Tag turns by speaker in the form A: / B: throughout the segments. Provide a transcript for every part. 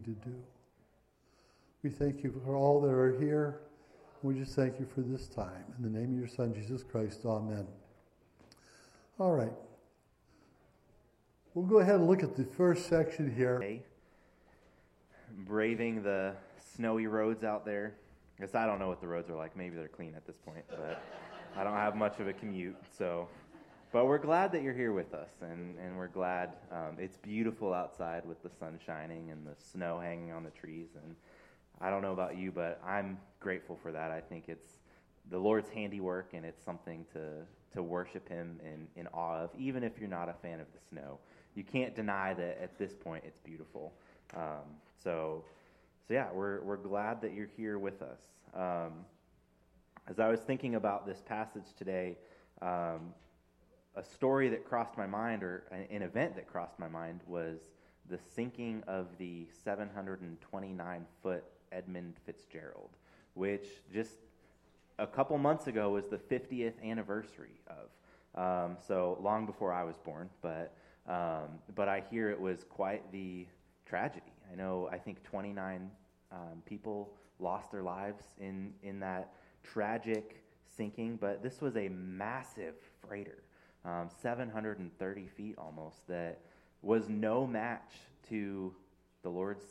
A: need to do. We thank you for all that are here. We just thank you for this time. In the name of your Son, Jesus Christ, amen. All right. We'll go ahead and look at the first section here.
B: Braving the snowy roads out there. I guess I don't know what the roads are like. Maybe they're clean at this point, but I don't have much of a commute. But we're glad that you're here with us, and we're glad it's beautiful outside with the sun shining and the snow hanging on the trees. And I don't know about you, but I'm grateful for that. I think it's the Lord's handiwork, and it's something to worship Him in awe of, even if you're not a fan of the snow. You can't deny that at this point it's beautiful. So yeah, we're glad that you're here with us. As I was thinking about this passage today, a story that crossed my mind, or an event that crossed my mind, was the sinking of the 729-foot Edmund Fitzgerald, which just a couple months ago was the 50th anniversary of. So long before I was born, but I hear it was quite the tragedy. I think 29 people lost their lives in that tragic sinking, but this was a massive freighter, 730 feet almost, that was no match to the Lord's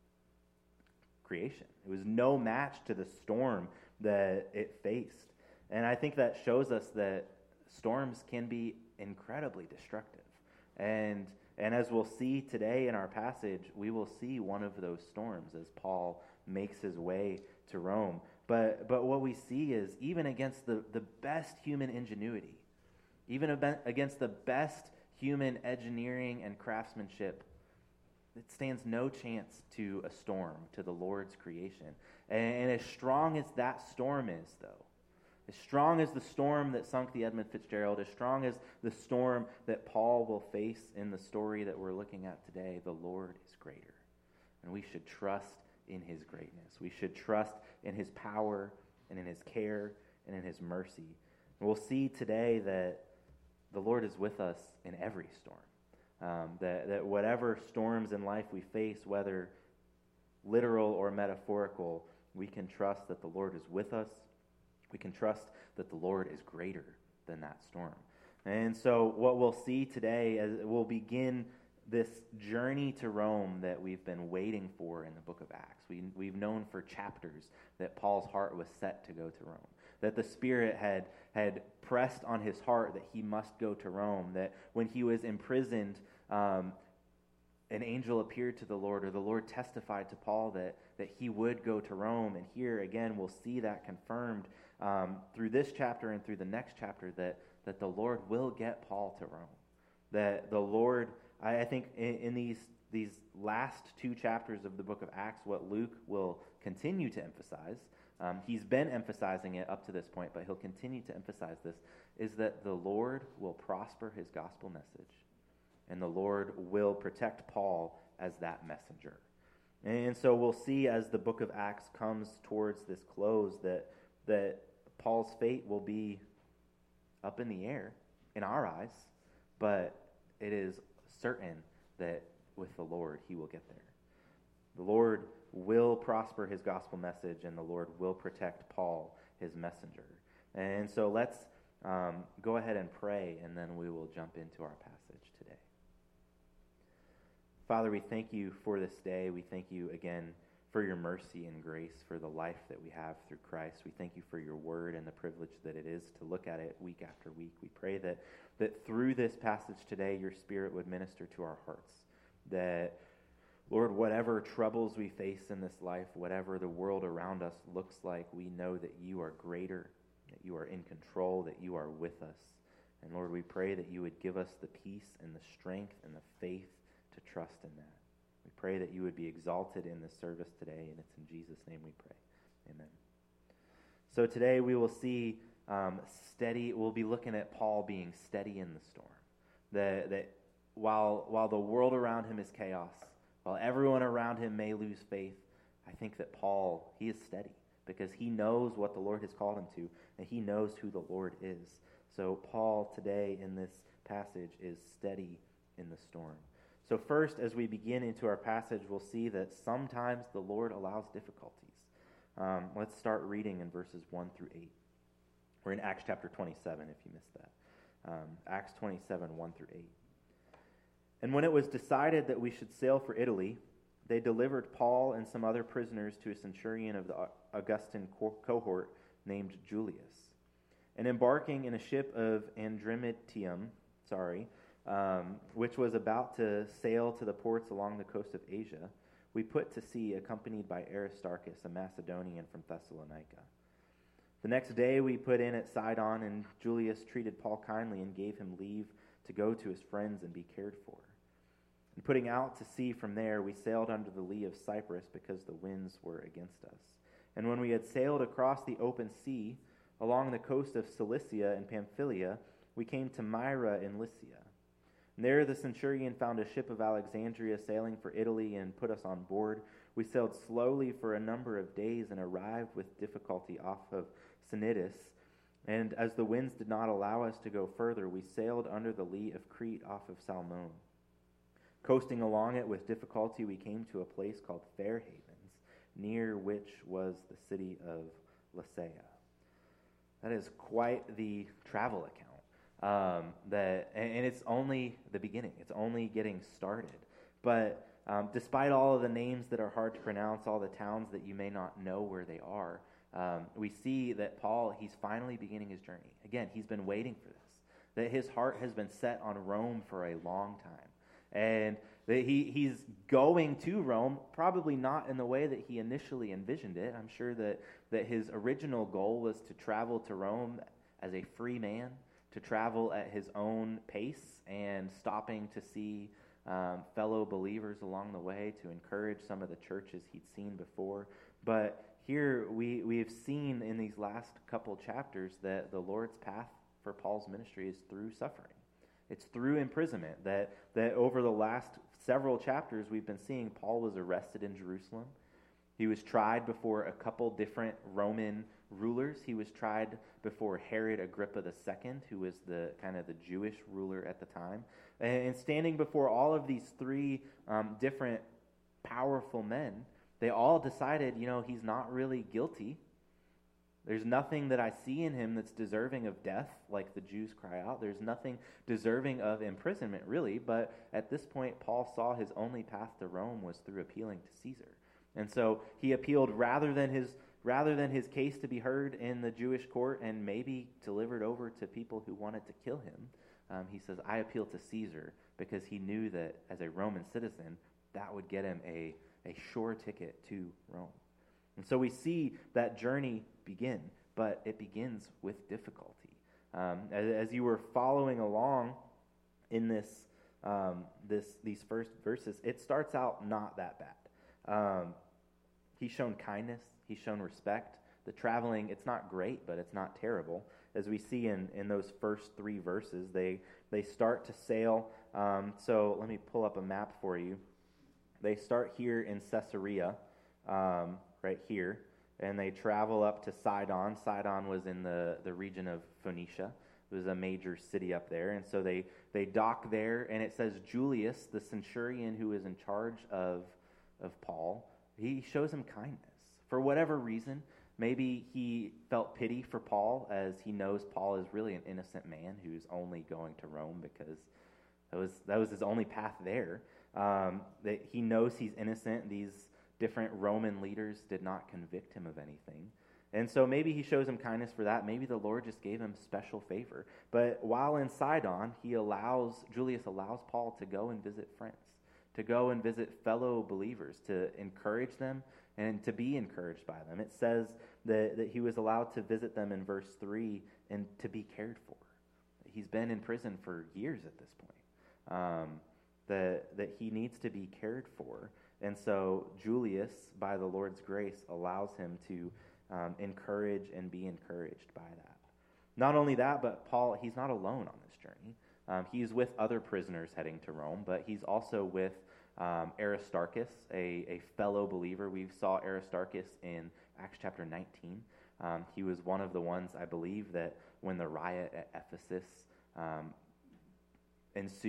B: creation. It was no match to the storm that it faced. And I think that shows us that storms can be incredibly destructive. And as we'll see today in our passage, we will see one of those storms as Paul makes his way to Rome. But what we see is, even against the best human ingenuity, even against the best human engineering and craftsmanship, it stands no chance to a storm, to the Lord's creation. And as strong as that storm is, though, as strong as the storm that sunk the Edmund Fitzgerald, as strong as the storm that Paul will face in the story that we're looking at today, the Lord is greater. And we should trust in His greatness. We should trust in His power and in His care and in His mercy. And we'll see today that the Lord is with us in every storm. That whatever storms in life we face, whether literal or metaphorical, we can trust that the Lord is with us. We can trust that the Lord is greater than that storm. And so what we'll see today, as we'll begin this journey to Rome that we've been waiting for in the book of Acts. We've known for chapters that Paul's heart was set to go to Rome, that the Spirit had pressed on his heart that he must go to Rome, that when he was imprisoned, an angel appeared to the Lord, or the Lord testified to Paul that he would go to Rome. And here again, we'll see that confirmed through this chapter and through the next chapter, that the Lord will get Paul to Rome. That the Lord, I think in these last two chapters of the book of Acts, what Luke will continue to emphasize, he's been emphasizing it up to this point, but he'll continue to emphasize this, is that the Lord will prosper His gospel message, and the Lord will protect Paul as that messenger. And so we'll see as the book of Acts comes towards this close that Paul's fate will be up in the air in our eyes, but it is certain that with the Lord he will get there. The Lord will prosper His gospel message, and the Lord will protect Paul, His messenger. And so let's go ahead and pray, and then we will jump into our passage today. Father, we thank You for this day. We thank You again for Your mercy and grace, for the life that we have through Christ. We thank You for Your word and the privilege that it is to look at it week after week. We pray that through this passage today, Your Spirit would minister to our hearts. That, Lord, whatever troubles we face in this life, whatever the world around us looks like, we know that You are greater, that You are in control, that You are with us. And Lord, we pray that You would give us the peace and the strength and the faith to trust in that. We pray that You would be exalted in this service today, and it's in Jesus' name we pray. Amen. So today we will see we'll be looking at Paul being steady in the storm. That while the world around him is chaos, while everyone around him may lose faith, I think that Paul, he is steady because he knows what the Lord has called him to, and he knows who the Lord is. So Paul today in this passage is steady in the storm. So first, as we begin into our passage, we'll see that sometimes the Lord allows difficulties. Let's start reading in verses 1 through 8. We're in Acts chapter 27, if you missed that. Acts 27, 1 through 8. And when it was decided that we should sail for Italy, they delivered Paul and some other prisoners to a centurion of the Augustan cohort named Julius. And embarking in a ship of Adramyttium, which was about to sail to the ports along the coast of Asia, we put to sea accompanied by Aristarchus, a Macedonian from Thessalonica. The next day we put in at Sidon, and Julius treated Paul kindly and gave him leave to go to his friends and be cared for. And putting out to sea from there, we sailed under the lee of Cyprus because the winds were against us. And when we had sailed across the open sea, along the coast of Cilicia and Pamphylia, we came to Myra in Lycia. And there the centurion found a ship of Alexandria sailing for Italy and put us on board. We sailed slowly for a number of days and arrived with difficulty off of Cnidus. And as the winds did not allow us to go further, we sailed under the lee of Crete off of Salmone. Coasting along it with difficulty, we came to a place called Fair Havens, near which was the city of Lasea. That is quite the travel account. And it's only the beginning. It's only getting started. But despite all of the names that are hard to pronounce, all the towns that you may not know where they are, we see that Paul, he's finally beginning his journey. Again, he's been waiting for this, that his heart has been set on Rome for a long time. And that he's going to Rome, probably not in the way that he initially envisioned it. I'm sure that his original goal was to travel to Rome as a free man, to travel at his own pace and stopping to see fellow believers along the way, to encourage some of the churches he'd seen before. But here we have seen in these last couple chapters that the Lord's path for Paul's ministry is through suffering. It's through imprisonment that over the last several chapters we've been seeing Paul was arrested in Jerusalem. He was tried before a couple different Roman rulers. He was tried before Herod Agrippa II, who was the kind of the Jewish ruler at the time. And standing before all of these three different powerful men, they all decided, he's not really guilty. There's nothing that I see in him that's deserving of death, like the Jews cry out. There's nothing deserving of imprisonment, really. But at this point, Paul saw his only path to Rome was through appealing to Caesar. And so he appealed rather than his case to be heard in the Jewish court and maybe delivered over to people who wanted to kill him. He says, I appeal to Caesar, because he knew that as a Roman citizen, that would get him a sure ticket to Rome. And so we see that journey begin, but it begins with difficulty. As you were following along in these first verses, it starts out not that bad. He's shown kindness. He's shown respect. The traveling, it's not great, but it's not terrible. As we see in those first three verses, they start to sail. So let me pull up a map for you. They start here in Caesarea, right here, and they travel up to Sidon. Sidon was in the region of Phoenicia. It was a major city up there. And so they dock there, and it says Julius, the centurion who is in charge of Paul, he shows him kindness. For whatever reason, maybe he felt pity for Paul, as he knows Paul is really an innocent man who's only going to Rome because that was his only path there. That he knows he's innocent. These different Roman leaders did not convict him of anything. And so maybe he shows him kindness for that. Maybe the Lord just gave him special favor. But while in Sidon, Julius allows Paul to go and visit friends, to go and visit fellow believers, to encourage them and to be encouraged by them. It says that he was allowed to visit them in verse 3 and to be cared for. He's been in prison for years at this point. That he needs to be cared for. And so Julius, by the Lord's grace, allows him to encourage and be encouraged by that. Not only that, but Paul, he's not alone on this journey. He's with other prisoners heading to Rome, but he's also with Aristarchus, a fellow believer. We saw Aristarchus in Acts chapter 19. He was one of the ones, I believe, that when the riot at Ephesus ensued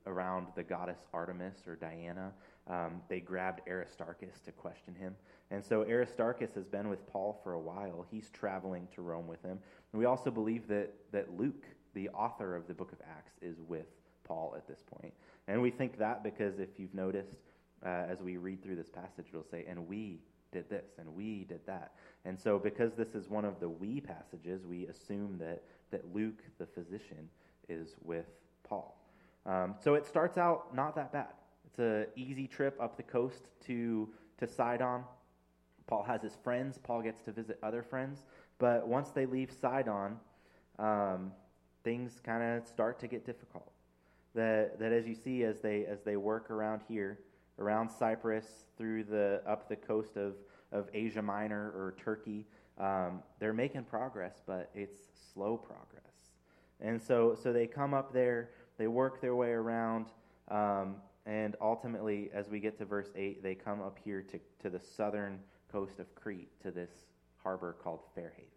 B: around the goddess Artemis or Diana, they grabbed Aristarchus to question him. And so Aristarchus has been with Paul for a while. He's traveling to Rome with him. And we also believe that Luke, the author of the book of Acts, is with Paul at this point. And we think that because if you've noticed, as we read through this passage, it'll say, and we did this, and we did that. And so because this is one of the we passages, we assume that Luke, the physician, is with Paul. So it starts out not that bad. It's an easy trip up the coast to Sidon. Paul has his friends. Paul gets to visit other friends. But once they leave Sidon, things kind of start to get difficult. That as you see, as they work around here, around Cyprus, up the coast of Asia Minor or Turkey, they're making progress, but it's slow progress. And so they come up there, they work their way around, and ultimately, as we get to verse 8, they come up here to the southern coast of Crete, to this harbor called Fair Havens.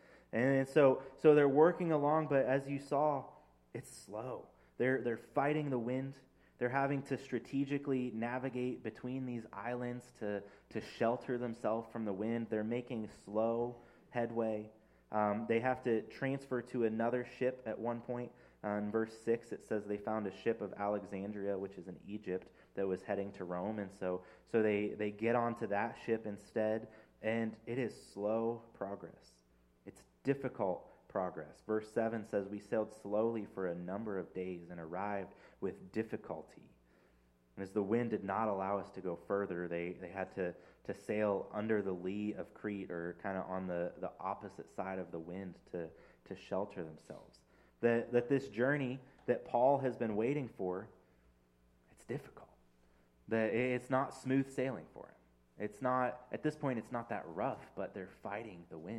B: And so they're working along, but as you saw, it's slow. They're fighting the wind. They're having to strategically navigate between these islands to shelter themselves from the wind. They're making slow headway. They have to transfer to another ship at one point. In verse 6, it says they found a ship of Alexandria, which is in Egypt, that was heading to Rome. And so they get onto that ship instead, and it is slow progress. It's difficult progress. Verse 7 says, we sailed slowly for a number of days and arrived with difficulty. And as the wind did not allow us to go further, they had to sail under the lee of Crete, or kind of on the opposite side of the wind to shelter themselves. That this journey that Paul has been waiting for, it's difficult. That it's not smooth sailing for him. It's not, at this point, it's not that rough, but they're fighting the wind.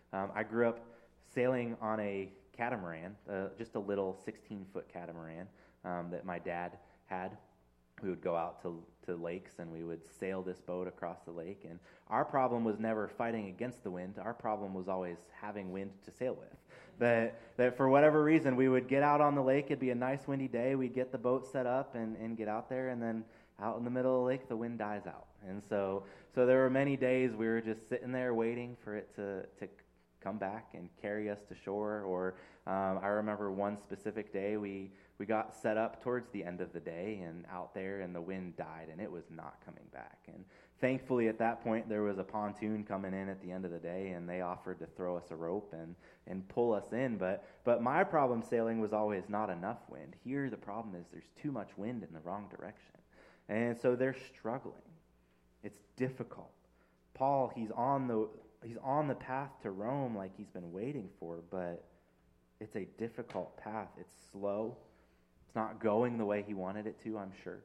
B: I grew up sailing on a catamaran, just a little 16-foot catamaran that my dad had. We would go out to lakes, and we would sail this boat across the lake. And our problem was never fighting against the wind. Our problem was always having wind to sail with. That for whatever reason, we would get out on the lake. It'd be a nice windy day. We'd get the boat set up and get out there, and then out in the middle of the lake, the wind dies out. And so there were many days we were just sitting there waiting for it to come back and carry us to shore. Or I remember one specific day we got set up towards the end of the day and out there, and the wind died, and it was not coming back. And thankfully at that point there was a pontoon coming in at the end of the day, and they offered to throw us a rope and pull us in. But my problem sailing was always not enough wind. Here the problem is there's too much wind in the wrong direction. And so they're struggling. It's difficult. Paul, he's on the path to Rome like he's been waiting for, but it's a difficult path. It's slow. It's not going the way he wanted it to, I'm sure.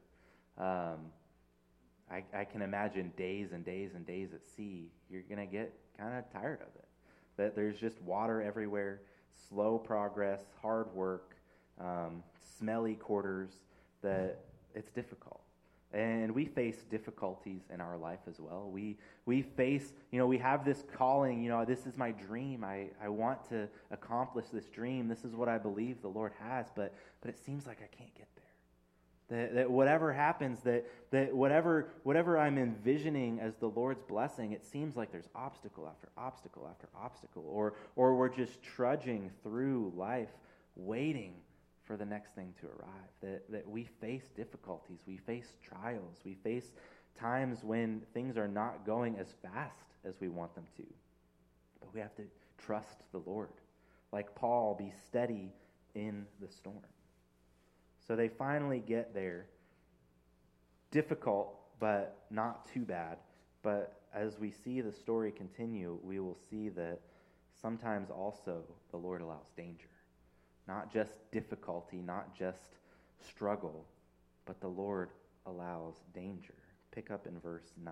B: I can imagine days and days and days at sea. You're going to get kind of tired of it. That there's just water everywhere, slow progress, hard work, smelly quarters, that it's difficult. And we face difficulties in our life as well. We face, we have this calling, this is my dream. I want to accomplish this dream. This is what I believe the Lord has, but it seems like I can't get there. That whatever happens, that whatever I'm envisioning as the Lord's blessing, it seems like there's obstacle after obstacle after obstacle, or we're just trudging through life, waiting for the next thing to arrive. That we face difficulties, we face trials, we face times when things are not going as fast as we want them to. But we have to trust the Lord. Like Paul, be steady in the storm. So they finally get there. Difficult, but not too bad. But as we see the story continue, we will see that sometimes also the Lord allows danger. Not just difficulty, not just struggle, but the Lord allows danger. Pick up in verse 9.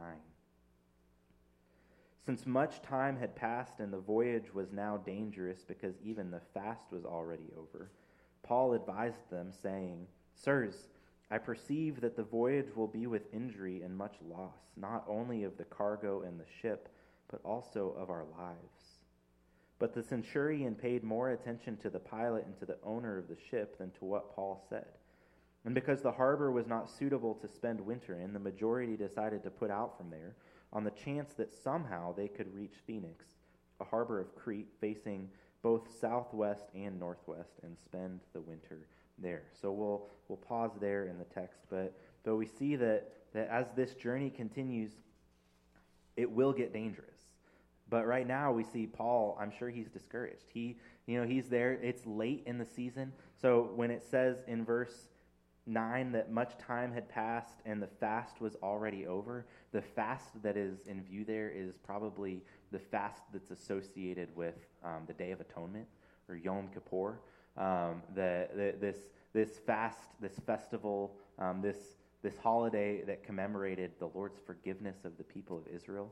B: Since much time had passed and the voyage was now dangerous because even the fast was already over, Paul advised them, saying, Sirs, I perceive that the voyage will be with injury and much loss, not only of the cargo and the ship, but also of our lives. But the centurion paid more attention to the pilot and to the owner of the ship than to what Paul said. And because the harbor was not suitable to spend winter in, the majority decided to put out from there on the chance that somehow they could reach Phoenix, a harbor of Crete facing both southwest and northwest, and spend the winter there. So we'll pause there in the text, but we see that as this journey continues, it will get dangerous. But right now we see Paul, I'm sure he's discouraged. He's there. It's late in the season. So when it says in verse 9 that much time had passed and the fast was already over, the fast that is in view there is probably the fast that's associated with the Day of Atonement, or Yom Kippur. This fast, this festival, this holiday that commemorated the Lord's forgiveness of the people of Israel.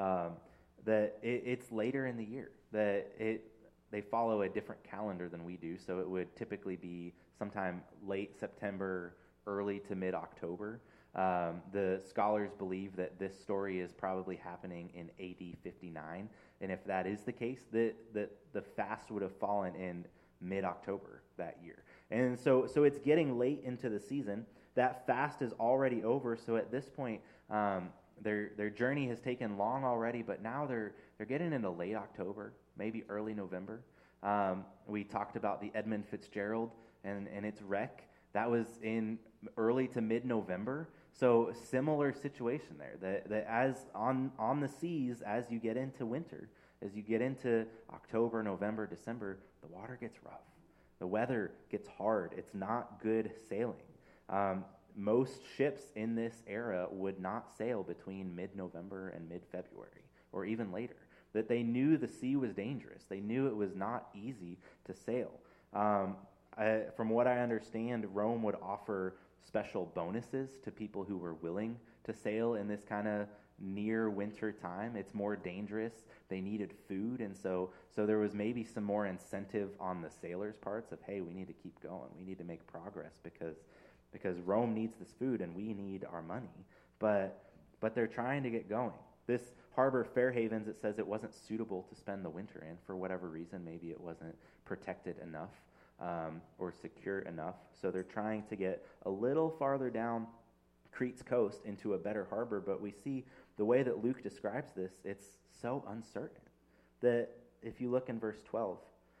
B: It's later in the year. They follow a different calendar than we do, so it would typically be sometime late September, early to mid-October. The scholars believe that this story is probably happening in AD 59, and if that is the case, the fast would have fallen in mid-October that year. And so it's getting late into the season. That fast is already over, so at this point, their journey has taken long already, but now they're getting into late October, maybe early November. We talked about the Edmund Fitzgerald and its wreck. That was in early to mid-November. So similar situation there, that as on the seas, as you get into winter, as you get into October, November, December, the water gets rough. The weather gets hard. It's not good sailing. Most ships in this era would not sail between mid-November and mid-February, or even later. That they knew the sea was dangerous. They knew it was not easy to sail. From what I understand, Rome would offer special bonuses to people who were willing to sail in this kind of near winter time. It's more dangerous. They needed food, and so there was maybe some more incentive on the sailors' parts of, hey, we need to keep going. We need to make progress because Rome needs this food and we need our money. But they're trying to get going. This harbor, Fairhavens, it says it wasn't suitable to spend the winter in for whatever reason. Maybe it wasn't protected enough or secure enough. So they're trying to get a little farther down Crete's coast into a better harbor. But we see the way that Luke describes this, it's so uncertain that if you look in verse 12,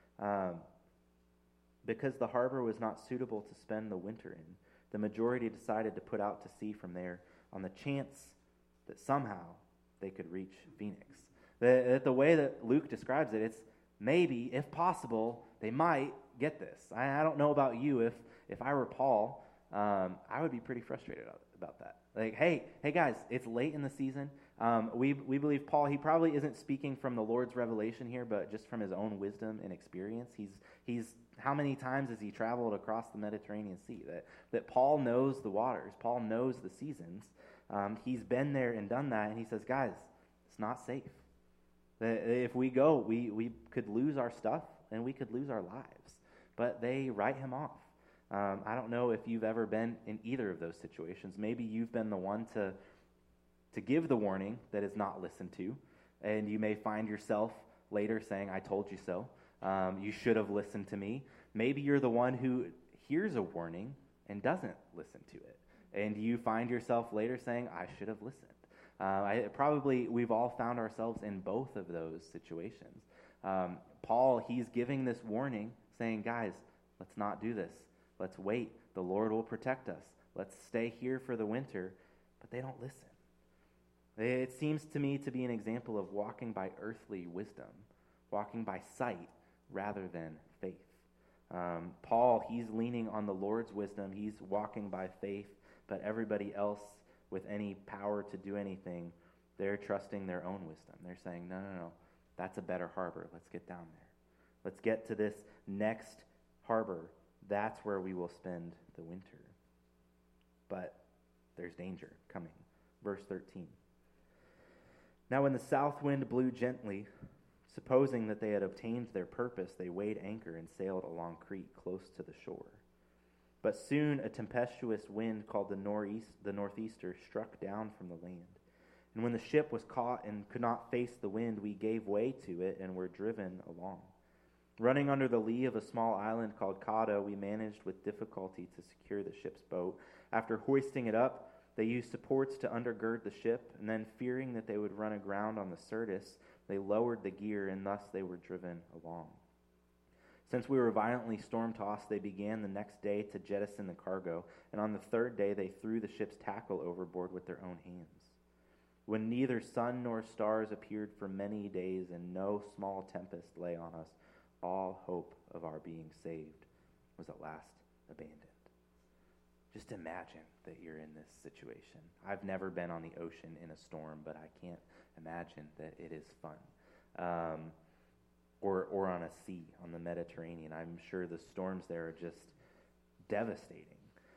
B: because the harbor was not suitable to spend the winter in, the majority decided to put out to sea from there on the chance that somehow they could reach Phoenix. The way that Luke describes it, it's maybe, if possible, they might get this. I don't know about you. If I were Paul, I would be pretty frustrated about that. Like, hey guys, it's late in the season. We believe Paul, he probably isn't speaking from the Lord's revelation here, but just from his own wisdom and experience. He's how many times has he traveled across the Mediterranean Sea? That Paul knows the waters. Paul knows the seasons. He's been there and done that, and he says, guys, it's not safe. If we go, we could lose our stuff, and we could lose our lives. But they write him off. I don't know if you've ever been in either of those situations. Maybe you've been the one to give the warning that is not listened to, and you may find yourself later saying, I told you so. You should have listened to me. Maybe you're the one who hears a warning and doesn't listen to it, and you find yourself later saying, I should have listened. We've all found ourselves in both of those situations. Paul, he's giving this warning saying, guys, let's not do this. Let's wait. The Lord will protect us. Let's stay here for the winter. But they don't listen. It seems to me to be an example of walking by earthly wisdom, walking by sight rather than faith. Paul, he's leaning on the Lord's wisdom. He's walking by faith, but everybody else with any power to do anything, they're trusting their own wisdom. They're saying, no, that's a better harbor. Let's get down there. Let's get to this next harbor. That's where we will spend the winter. But there's danger coming. Verse 13. Now when the south wind blew gently, supposing that they had obtained their purpose, they weighed anchor and sailed along Crete close to the shore. But soon a tempestuous wind called the northeaster struck down from the land. And when the ship was caught and could not face the wind, we gave way to it and were driven along. Running under the lee of a small island called Cauda, we managed with difficulty to secure the ship's boat. After hoisting it up, they used supports to undergird the ship, and then, fearing that they would run aground on the Syrtis, they lowered the gear, and thus they were driven along. Since we were violently storm-tossed, they began the next day to jettison the cargo, and on the third day they threw the ship's tackle overboard with their own hands. When neither sun nor stars appeared for many days, and no small tempest lay on us, all hope of our being saved was at last abandoned. Just imagine that you're in this situation. I've never been on the ocean in a storm, but I can't imagine that it is fun. Or on a sea, on the Mediterranean. I'm sure the storms there are just devastating.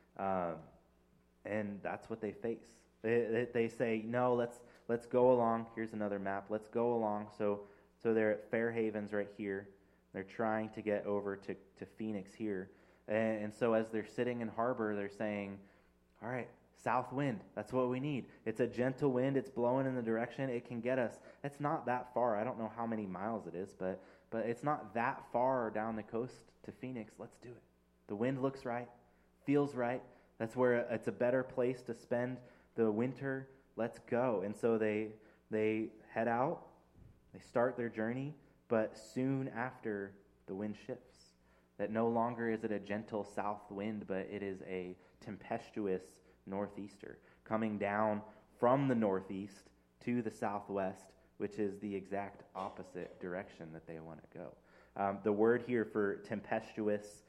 B: And that's what they face. They say, no, let's go along. Here's another map. Let's go along. So they're at Fair Havens right here. They're trying to get over to Phoenix here. And so as they're sitting in harbor, they're saying, all right, south wind, that's what we need. It's a gentle wind. It's blowing in the direction it can get us. It's not that far. I don't know how many miles it is, but it's not that far down the coast to Phoenix. Let's do it. The wind looks right, feels right. That's where it's a better place to spend the winter. Let's go. And so they head out. They start their journey, but soon after, the wind shifts. That no longer is it a gentle south wind, but it is a tempestuous northeaster coming down from the northeast to the southwest, which is the exact opposite direction that they want to go. The word here for tempestuous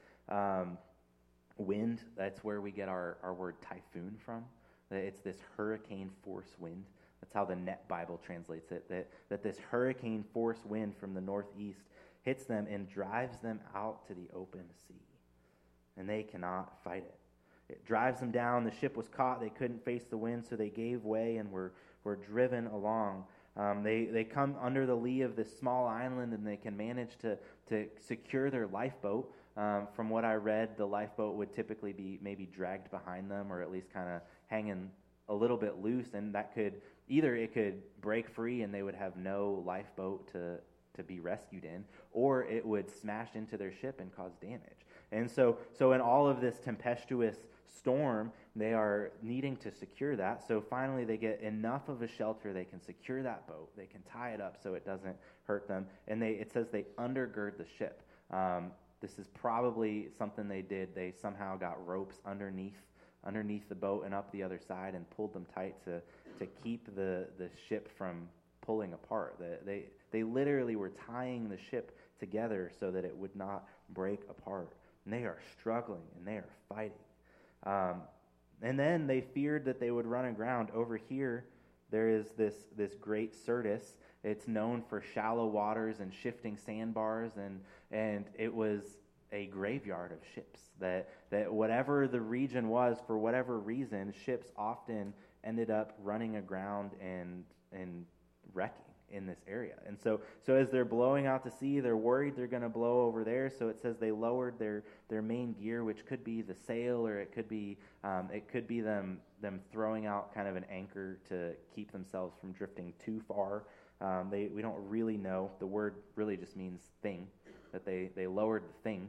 B: wind, that's where we get our word typhoon from. It's this hurricane force wind. That's how the Net Bible translates it, that this hurricane force wind from the northeast hits them and drives them out to the open sea. And they cannot fight it. It drives them down. The ship was caught. They couldn't face the wind, so they gave way and were driven along. They come under the lee of this small island, and they can manage to secure their lifeboat. From what I read, the lifeboat would typically be maybe dragged behind them, or at least kind of hanging a little bit loose, and that could either it could break free and they would have no lifeboat to be rescued in, or it would smash into their ship and cause damage. And so in all of this tempestuous storm, they are needing to secure that. So finally they get enough of a shelter, they can secure that boat, they can tie it up so it doesn't hurt them, and it says they undergird the ship. This is probably something they did. They somehow got ropes underneath the boat and up the other side and pulled them tight to keep the ship from pulling apart. They literally were tying the ship together so that it would not break apart. And they are struggling and they are fighting. And then they feared that they would run aground. Over here, there is this great Syrtis. It's known for shallow waters and shifting sandbars, and it was a graveyard of ships. That whatever the region was, for whatever reason, ships often ended up running aground and wrecking in this area. And so as they're blowing out to sea, they're worried they're going to blow over there. So it says they lowered their main gear, which could be the sail, or it could be them throwing out kind of an anchor to keep themselves from drifting too far. We don't really know. The word really just means thing, that they lowered the thing.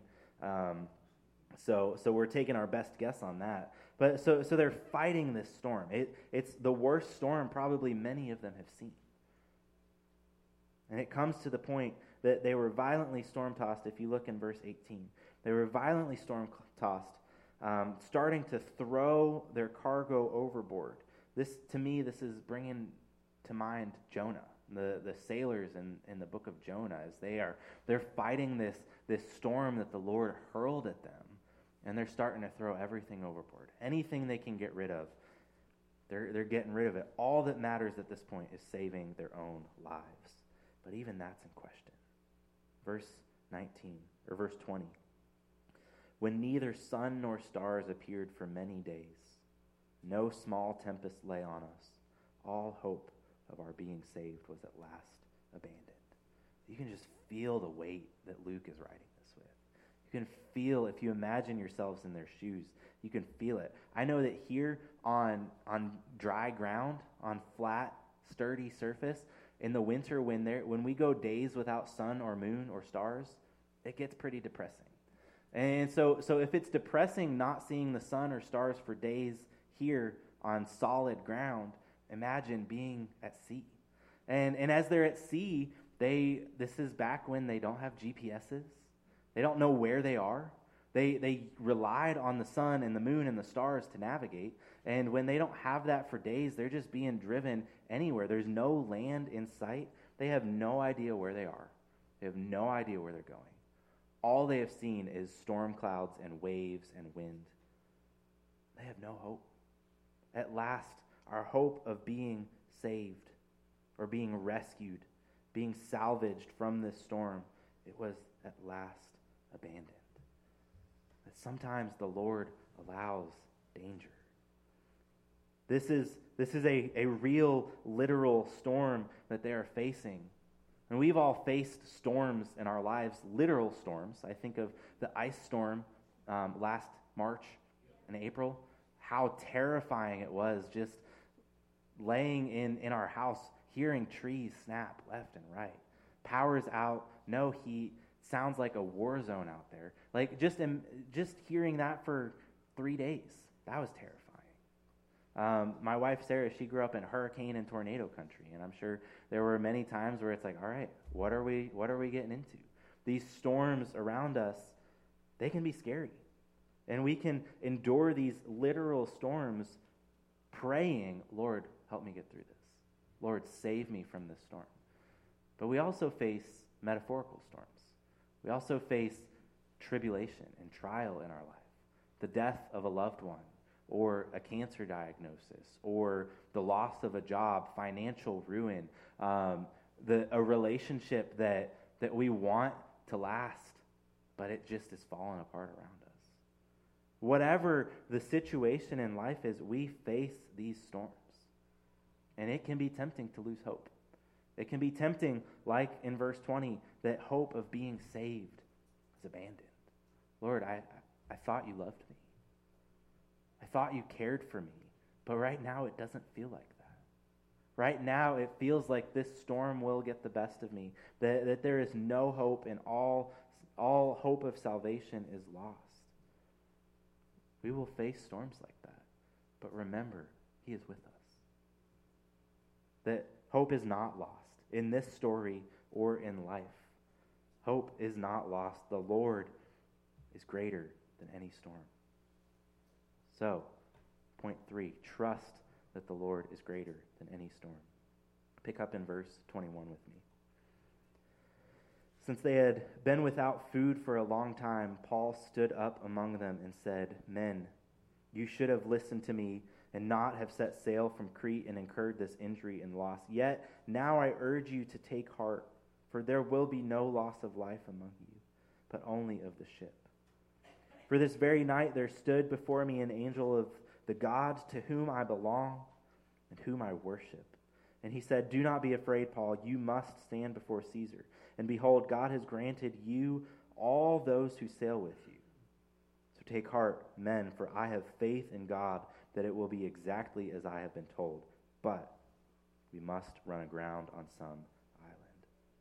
B: So we're taking our best guess on that. But so they're fighting this storm. It's the worst storm probably many of them have seen. And it comes to the point that they were violently storm-tossed. If you look in verse 18, they were violently storm-tossed, starting to throw their cargo overboard. This is bringing to mind Jonah, the sailors in the book of Jonah, as they're fighting this storm that the Lord hurled at them, and they're starting to throw everything overboard. Anything they can get rid of, they're getting rid of it. All that matters at this point is saving their own lives. But even that's in question. Verse 19, or verse 20. When neither sun nor stars appeared for many days, no small tempest lay on us. All hope of our being saved was at last abandoned. You can just feel the weight that Luke is writing this with. You can feel, if you imagine yourselves in their shoes, you can feel it. I know that here on dry ground, on flat, sturdy surface, in the winter when we go days without sun or moon or stars, it gets pretty depressing. And so if it's depressing not seeing the sun or stars for days here on solid ground, imagine being at sea. And as they're at sea, this is back when they don't have GPSs. They don't know where they are. They relied on the sun and the moon and the stars to navigate. And when they don't have that for days, they're just being driven anywhere. There's no land in sight. They have no idea where they are. They have no idea where they're going. All they have seen is storm clouds and waves and wind. They have no hope. At last, our hope of being saved or being rescued, being salvaged from this storm, it was at last abandoned. That sometimes the Lord allows danger. This is a real, literal storm that they are facing. And we've all faced storms in our lives, literal storms. I think of the ice storm last March and April, how terrifying it was just laying in our house, hearing trees snap left and right. Power's out, no heat, sounds like a war zone out there. Like just hearing that for 3 days, that was terrifying. My wife, Sarah, she grew up in hurricane and tornado country, and I'm sure there were many times where it's like, all right, what are we getting into? These storms around us, they can be scary. And we can endure these literal storms praying, Lord, help me get through this. Lord, save me from this storm. But we also face metaphorical storms. We also face tribulation and trial in our life, the death of a loved one, or a cancer diagnosis, or the loss of a job, financial ruin, a relationship that we want to last, but it just is falling apart around us. Whatever the situation in life is, we face these storms. And it can be tempting to lose hope. It can be tempting, like in verse 20, that hope of being saved is abandoned. Lord, I thought you loved me. I thought you cared for me, but right now it doesn't feel like that. Right now it feels like this storm will get the best of me, that there is no hope and all hope of salvation is lost. We will face storms like that, but remember, He is with us. That hope is not lost in this story or in life. Hope is not lost. The Lord is greater than any storm. So, point 3, trust that the Lord is greater than any storm. Pick up in verse 21 with me. Since they had been without food for a long time, Paul stood up among them and said, Men, you should have listened to me and not have set sail from Crete and incurred this injury and loss. Yet now I urge you to take heart, for there will be no loss of life among you, but only of the ship. For this very night there stood before me an angel of the God to whom I belong and whom I worship. And he said, Do not be afraid, Paul. You must stand before Caesar. And behold, God has granted you all those who sail with you. So take heart, men, for I have faith in God that it will be exactly as I have been told. But we must run aground on some island.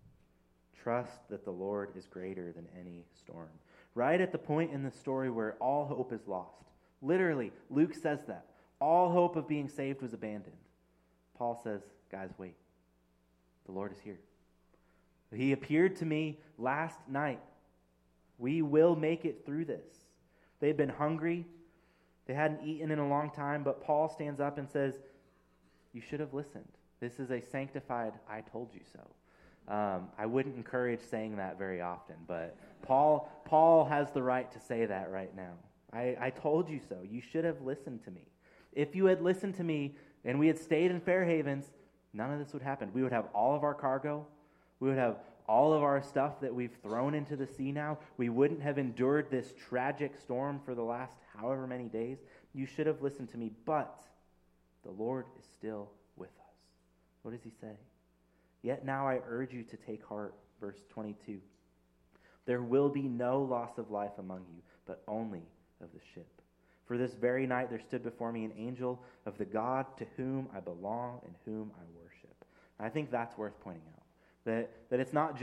B: Trust that the Lord is greater than any storm. Right at the point in the story where all hope is lost. Literally, Luke says that. All hope of being saved was abandoned. Paul says, guys, wait. The Lord is here. He appeared to me last night. We will make it through this. They had been hungry. They hadn't eaten in a long time, but Paul stands up and says, you should have listened. This is a sanctified, I told you so. I wouldn't encourage saying that very often, but Paul has the right to say that right now. I told you so. You should have listened to me. If you had listened to me and we had stayed in Fair Havens, none of this would happen. We would have all of our cargo. We would have all of our stuff that we've thrown into the sea now. We wouldn't have endured this tragic storm for the last however many days. You should have listened to me, but the Lord is still with us. What does he say? Yet now I urge you to take heart, verse 22. There will be no loss of life among you, but only of the ship. For this very night there stood before me an angel of the God to whom I belong and whom I worship. And I think that's worth pointing out. That it's not just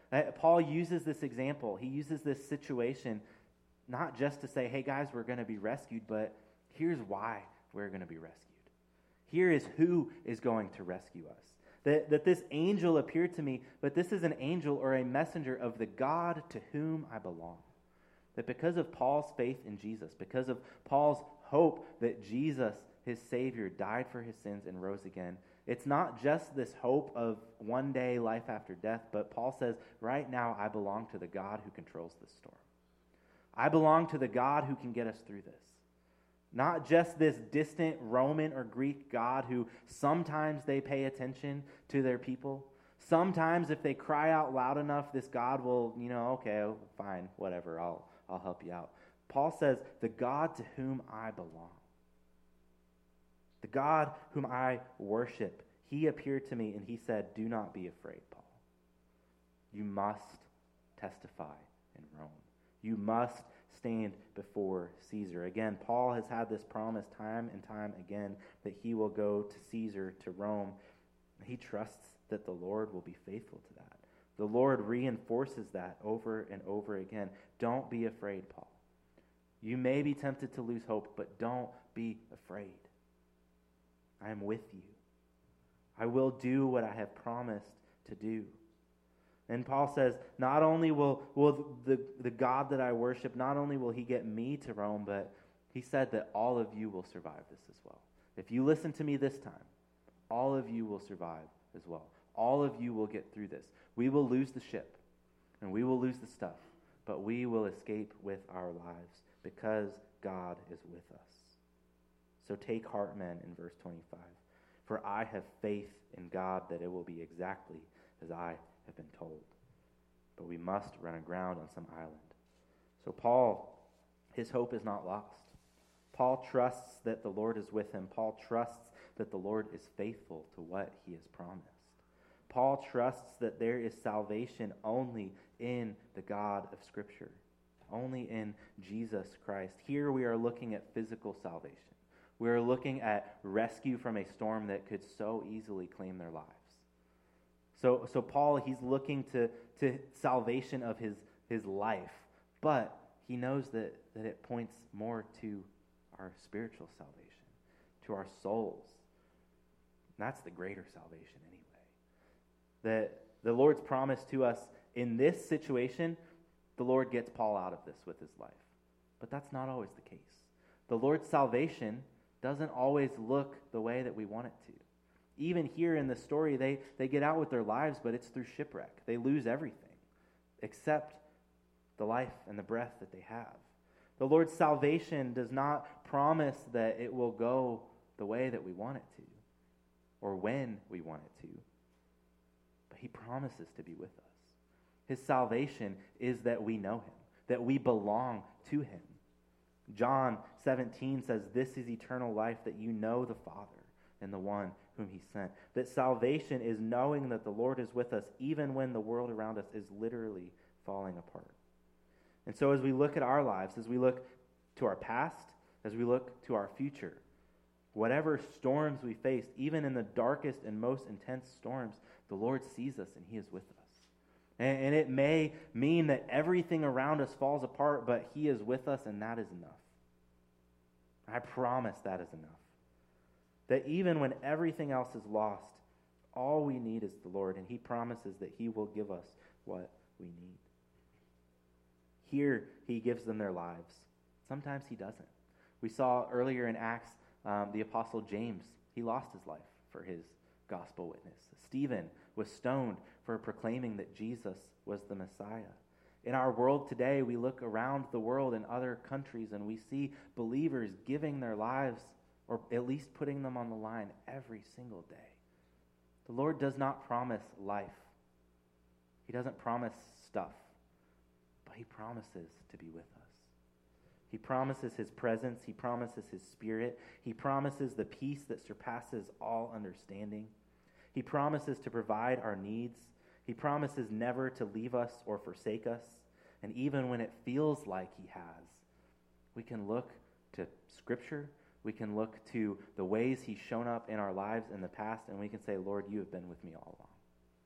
B: Paul uses this example. He uses this situation not just to say, hey guys, we're going to be rescued, but here's why we're going to be rescued. Here is who is going to rescue us. That this angel appeared to me, but this is an angel or a messenger of the God to whom I belong. That because of Paul's faith in Jesus, because of Paul's hope that Jesus, his Savior, died for his sins and rose again, it's not just this hope of one day life after death, but Paul says, right now I belong to the God who controls this storm. I belong to the God who can get us through this. Not just this distant Roman or Greek God who sometimes they pay attention to their people. Sometimes if they cry out loud enough, this God will, okay, fine, whatever, I'll help you out. Paul says, the God to whom I belong. The God whom I worship. He appeared to me and he said, do not be afraid, Paul. You must testify in Rome. You must stand before Caesar. Again, Paul has had this promise time and time again that he will go to Caesar, to Rome. He trusts that the Lord will be faithful to that. The Lord reinforces that over and over again. Don't be afraid, Paul. You may be tempted to lose hope, but don't be afraid. I am with you. I will do what I have promised to do. And Paul says, not only will the God that I worship, not only will he get me to Rome, but he said that all of you will survive this as well. If you listen to me this time, all of you will survive as well. All of you will get through this. We will lose the ship, and we will lose the stuff, but we will escape with our lives because God is with us. So take heart, men, in verse 25. For I have faith in God that it will be exactly as I have been told. But we must run aground on some island. So Paul, his hope is not lost. Paul trusts that the Lord is with him. Paul trusts that the Lord is faithful to what he has promised. Paul trusts that there is salvation only in the God of Scripture, only in Jesus Christ. Here we are looking at physical salvation. We are looking at rescue from a storm that could so easily claim their lives. So Paul, he's looking to salvation of his life, but he knows that it points more to our spiritual salvation, to our souls. And that's the greater salvation anyway. That the Lord's promise to us in this situation, the Lord gets Paul out of this with his life. But that's not always the case. The Lord's salvation doesn't always look the way that we want it to. Even here in the story, they get out with their lives, but it's through shipwreck. They lose everything except the life and the breath that they have. The Lord's salvation does not promise that it will go the way that we want it to or when we want it to, but he promises to be with us. His salvation is that we know him, that we belong to him. John 17 says, this is eternal life, that you know the Father and the one whom he sent. That salvation is knowing that the Lord is with us even when the world around us is literally falling apart. And so as we look at our lives, as we look to our past, as we look to our future, whatever storms we face, even in the darkest and most intense storms, the Lord sees us and he is with us. And it may mean that everything around us falls apart, but he is with us, and that is enough. I promise that is enough. That even when everything else is lost, all we need is the Lord, and he promises that he will give us what we need. Here, he gives them their lives. Sometimes he doesn't. We saw earlier in Acts, the Apostle James, he lost his life for his gospel witness. Stephen was stoned for proclaiming that Jesus was the Messiah. In our world today, we look around the world in other countries and we see believers giving their lives, or at least putting them on the line every single day. The Lord does not promise life. He doesn't promise stuff, but he promises to be with us. He promises his presence. He promises his spirit. He promises the peace that surpasses all understanding. He promises to provide our needs. He promises never to leave us or forsake us. And even when it feels like he has, we can look to Scripture. We can look to the ways he's shown up in our lives in the past, and we can say, Lord, you have been with me all along.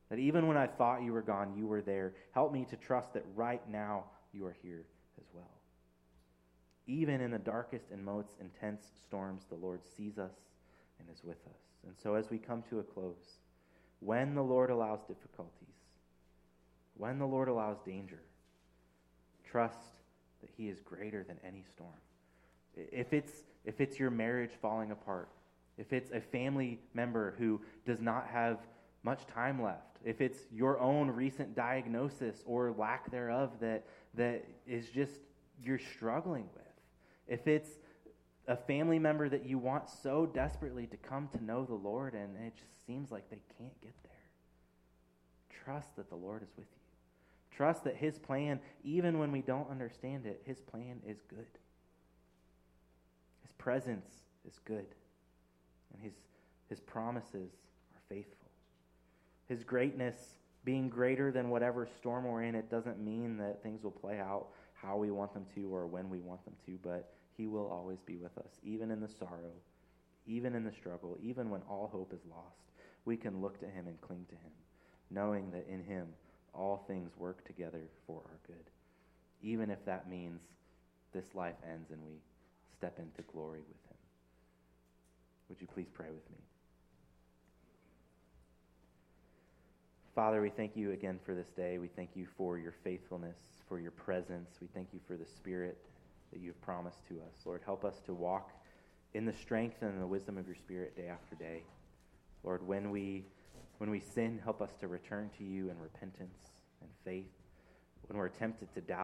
B: That even when I thought you were gone, you were there. Help me to trust that right now you are here as well. Even in the darkest and most intense storms, the Lord sees us and is with us. And so as we come to a close, when the Lord allows difficulties, when the Lord allows danger, trust that he is greater than any storm. If it's your marriage falling apart, if it's a family member who does not have much time left, if it's your own recent diagnosis or lack thereof that is just you're struggling with, if it's a family member that you want so desperately to come to know the Lord and it just seems like they can't get there, trust that the Lord is with you. Trust that his plan, even when we don't understand it, his plan is good. His presence is good. And his promises are faithful. His greatness being greater than whatever storm we're in, it doesn't mean that things will play out how we want them to or when we want them to, but he will always be with us, even in the sorrow, even in the struggle, even when all hope is lost. We can look to him and cling to him, knowing that in him all things work together for our good, even if that means this life ends and we step into glory with him. Would you please pray with me? Father, we thank you again for this day. We thank you for your faithfulness, for your presence. We thank you for the Spirit that you've promised to us. Lord, help us to walk in the strength and the wisdom of your Spirit day after day. Lord, when we sin, help us to return to you in repentance and faith. When we're tempted to doubt,